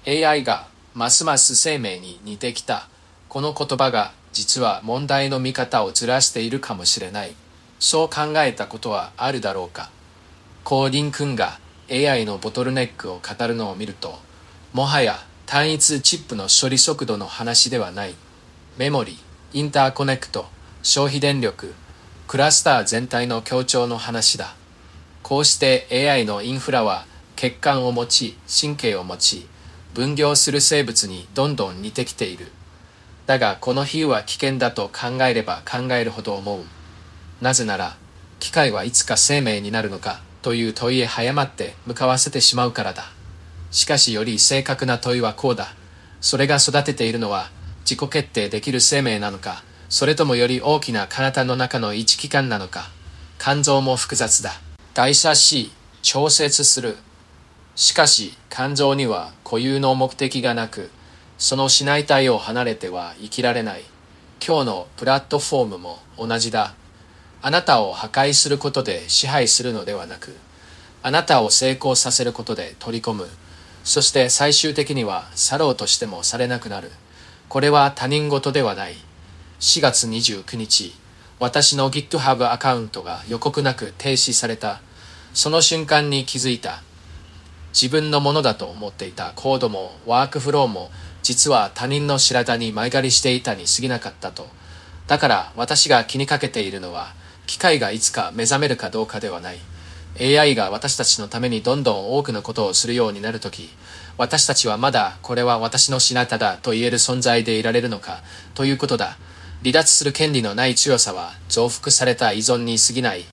AI がますます生命に似てきた。この言葉が実は問題の見方をずらしているかもしれない。そう考えたことはあるだろうか。コーディン君が AI のボトルネックを語るのを見ると、もはや単一チップの処理速度の話ではない。メモリー、インターコネクト、消費電力、クラスター全体の協調の話だ。こうして AI のインフラは血管を持ち、神経を持ち、分業する生物にどんどん似てきている。だがこの比喩は危険だと考えれば考えるほど思う。なぜなら、機械はいつか生命になるのかという問いへ早まって向かわせてしまうからだ。しかしより正確な問いはこうだ。それが育てているのは自己決定できる生命なのか、それともより大きな体の中の一器官なのか。肝臓も複雑だ。代謝し、調節する。しかし肝臓には固有の目的がなく、そのしない体を離れては生きられない。今日のプラットフォームも同じだ。あなたを破壊することで支配するのではなく、あなたを成功させることで取り込む。そして最終的には去ろうとしてもされなくなる。これは他人事ではない。4月29日、私の GitHub アカウントが予告なく停止された。その瞬間に気づいた。自分のものだと思っていたコードもワークフローも実は他人の白田に前借りしていたに過ぎなかったと。だから私が気にかけているのは、機械がいつか目覚めるかどうかではない。AI が私たちのためにどんどん多くのことをするようになるとき、私たちはまだこれは私の白田だと言える存在でいられるのかということだ。離脱する権利のない強さは増幅された依存に過ぎない。